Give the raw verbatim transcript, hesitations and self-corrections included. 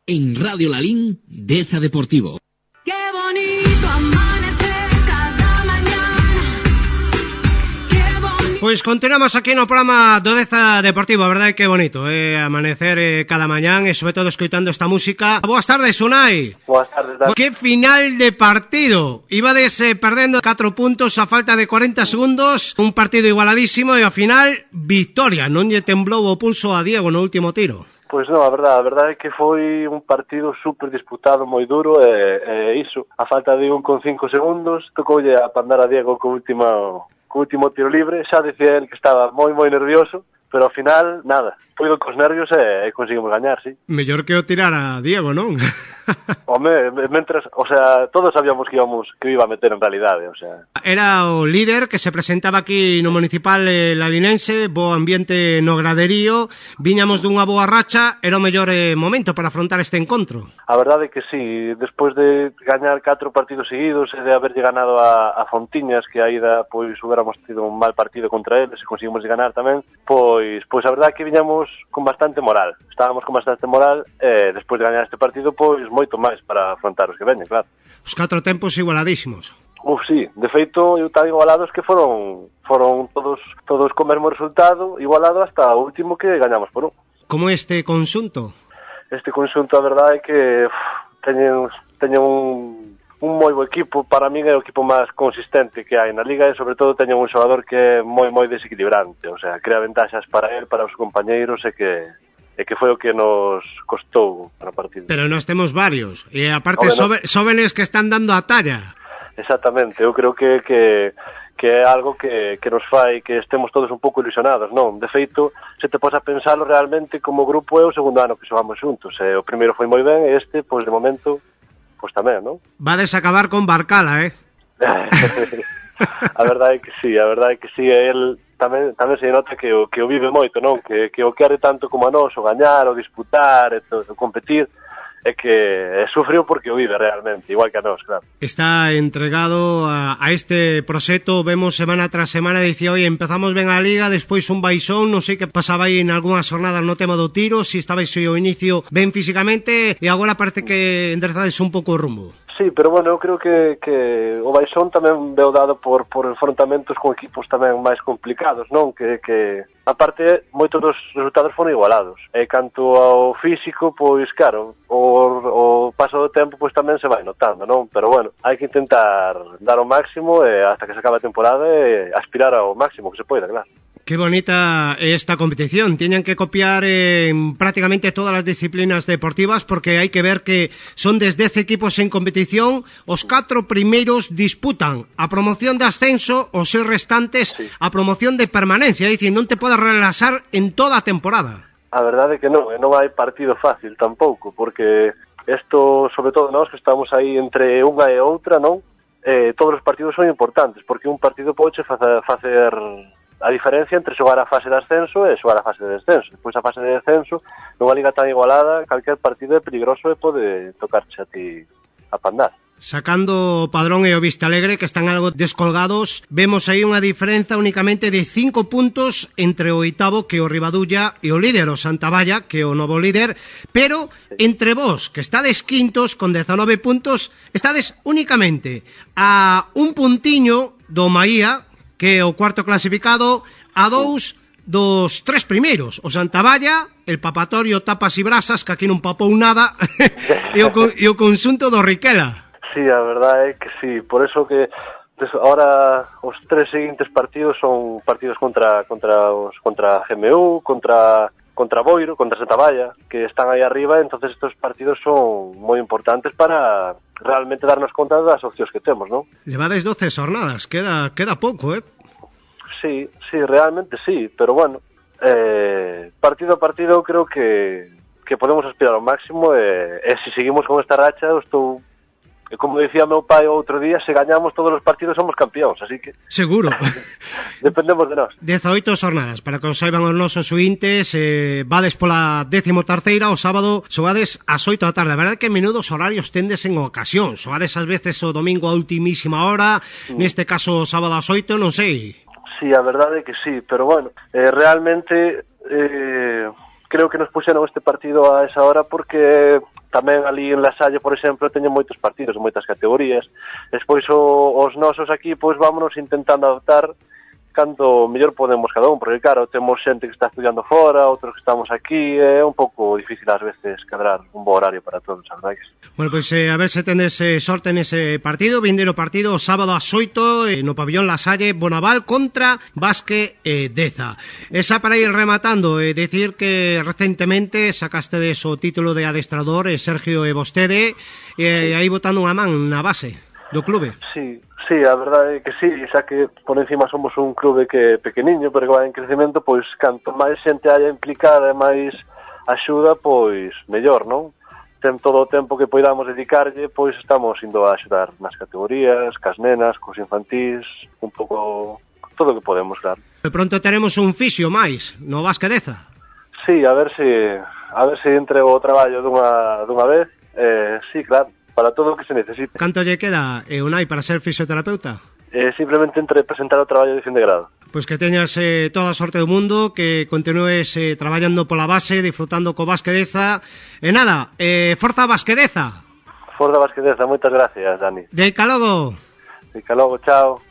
en Radio Lalín, Deza Deportivo. Qué bonito amanecer cada mañana. Qué bonito. Pois continuamos aquí no programa do Deza Deportivo. A verdade é que bonito eh, amanecer eh, cada mañán e sobre todo escoitando esta música. Boas tardes, Unai. Boas tardes, Dan. Que final de partido. Ibades eh, perdendo catro puntos a falta de cuarenta segundos. Un partido igualadísimo e ao final victoria. Non lle temblou o pulso a Diego no último tiro. Pois non, a verdade, a verdade é que foi un partido super disputado, moi duro, e, e iso, a falta de un con cinco segundos, tocoulle a pandar a Diego co último, co último tiro libre, xa dicía el que estaba moi moi nervioso, pero ao final, nada, puido cos nervios e, e conseguimos gañar, sí. Mellor que o tirar a Diego, non? Home, mentras, o sea, todos sabíamos que íbamos que iba a meter en realidade, o sea. Era o líder que se presentaba aquí no municipal eh, lalinense, bo ambiente no graderío, viñamos dunha boa racha, era o mellor eh, momento para afrontar este encontro. A verdade é que sí, despois de gañar catro partidos seguidos e de haberlle ganado a, a Fontiñas, que a ida, pois, hubiéramos tido un mal partido contra eles e conseguimos ganar tamén, pois, pois a verdade é que viñamos con bastante moral, estábamos con bastante moral e despois de gañar este partido, pois, moito máis para afrontar os que veñen, claro. Os catro tempos igualadísimos. Uf, sí, de feito, eu tan igualados que foron foron todos todos co mesmo resultado, igualado hasta o último que gañamos por un. Como este conxunto? Este conxunto, a verdade é que uf, teñen, teñen un, un moi bo equipo, para min é o equipo máis consistente que hai na liga e sobre todo teñen un xogador que é moi moi desequilibrante, o sea, crea ventaxas para él, para os compañeiros e que e que foi o que nos costou na partida. Pero nós temos varios, e aparte sobe, jóvenes que están dando a talla. Exactamente, eu creo que, que, que é algo que, que nos fai que estemos todos un pouco ilusionados, non? De feito, se te podes a pensalo realmente como grupo é o segundo ano que xogamos xuntos, e o primeiro foi moi ben, e este, pois de momento, pois tamén, non? Vades acabar con Barcala, eh? A verdade é que sí, a verdade é que sí, el tamén tamén se nota que o que o vive moito, non? Que que o quere tanto como a nós, o gañar, o disputar, e todo, o competir, é que é sufriu porque o vive realmente, igual que a nós, claro. Está entregado a, a este proxecto, vemos semana tras semana, dicía, oi, empezamos ben a liga, despois un baixón, non sei que pasaba aí en algunhas jornadas no tema do tiro, si estabais ao inicio ben físicamente, e agora parece que enderezades un pouco o rumbo. Sí, pero bueno, eu creo que, que o baixón tamén veu dado por, por enfrontamentos con equipos tamén máis complicados, non? Que, que aparte, moitos dos resultados foron igualados. E canto ao físico, pois claro, o, o paso do tempo pois tamén se vai notando, non? Pero bueno, hai que intentar dar o máximo e hasta que se acabe a temporada e aspirar ao máximo que se poida, claro. Qué bonita esta competición. Tienen que copiar en prácticamente todas las disciplinas deportivas porque hay que ver que son desde dez equipos en competición. Os catro primeiros disputan a promoción de ascenso, os seis restantes sí. a promoción de permanencia. É dicir, non te podes relaxar en toda a temporada. A verdade é que non, non hai partido fácil tampouco, porque isto, sobre todo nós que estamos aí entre unha e outra, non? Eh, todos os partidos son importantes, porque un partido pode facer... facer a diferencia entre xogar a fase de ascenso e xogar a fase de descenso. Depois a fase de descenso, nunha liga tan igualada, calquer partido é peligroso e pode tocarche a ti a pandar. Sacando o Padrón e o Vistalegre, que están algo descolgados, vemos aí unha diferenza únicamente de cinco puntos entre o oitavo, que é o Ribadulla, e o líder, o Santavalla, que é o novo líder, pero entre vos, que estades quintos con dezanove puntos, estades únicamente a un puntiño do Maía, que é o cuarto clasificado, a dous dos tres primeiros, o Santavalla, el Papatorio, Tapas e Brasas, que aquí non papou nada, e, o, e o conxunto do Riquela. Sí, a verdade é que sí, por eso que ahora os tres seguintes partidos son partidos contra contra os contra G M U, contra contra Boiro, contra Santavalla, que están aí arriba, entonces estos partidos son moi importantes para realmente darnos conta das opcións que temos, non? Levades doce jornadas, queda queda pouco, eh? Sí, sí, realmente sí, pero bueno, eh, partido a partido creo que que podemos aspirar ao máximo e, e se seguimos con esta racha, eu estou, como dicía meu pai outro día, se gañamos todos os partidos somos campións, así que... Seguro. Dependemos de nós. dezaoito jornadas, para que os saiban os nosos ointes, eh, vades pola décimo terceira, o sábado xogades ás oito da tarde. A verdade é que menudos horarios tendes en ocasión. Xogades ás veces o domingo a ultimísima hora, mm. neste caso o sábado ás oito, non sei. Sí, a verdade é que sí, pero bueno, eh, realmente... Eh... creo que nos puxeron este partido a esa hora porque tamén ali en La Salle, por exemplo, teñen moitos partidos, moitas categorías. Despois o, os nosos aquí, pois vámonos intentando adaptar canto mellor podemos cada un, porque claro, temos xente que está estudiando fora, outros que estamos aquí, é un pouco difícil ás veces cadrar un bo horario para todos, a verdade. Bueno, pois pues, eh, a ver se tendes eh, sorte nese partido, vindeiro partido o sábado ás oito eh, no pabillón La Salle, Bonaval contra Basque eh, Deza. Esa para ir rematando, eh, decir que recentemente sacastedes o título de adestrador, eh, Sergio e vostede, e eh, aí botando unha man na base do clube. Sí, sí, a verdade é que sí, xa que por encima somos un clube que é pequeniño, pero que vai en crecemento, pois canto máis xente haya implicada e máis axuda, pois mellor, non? Ten todo o tempo que poidamos dedicarlle, pois estamos indo a axudar nas categorías, cas nenas, cos infantís, un pouco todo o que podemos, claro. De pronto teremos un fixio máis no Basque Deza. Sí, a ver se a ver se entrego o traballo dunha, dunha vez, eh, sí, claro. Para todo o que se necesite. Canto lle queda, eh, Unai, para ser fisioterapeuta? Eh, simplemente entre presentar o traballo de fin de grado. Pois que teñas eh, toda a sorte do mundo, que continúes eh, traballando pola base, disfrutando co Basque Deza. E nada, eh, forza Basque Deza! Forza Basque Deza, moitas gracias, Dani. Deica logo! Deica logo, chao.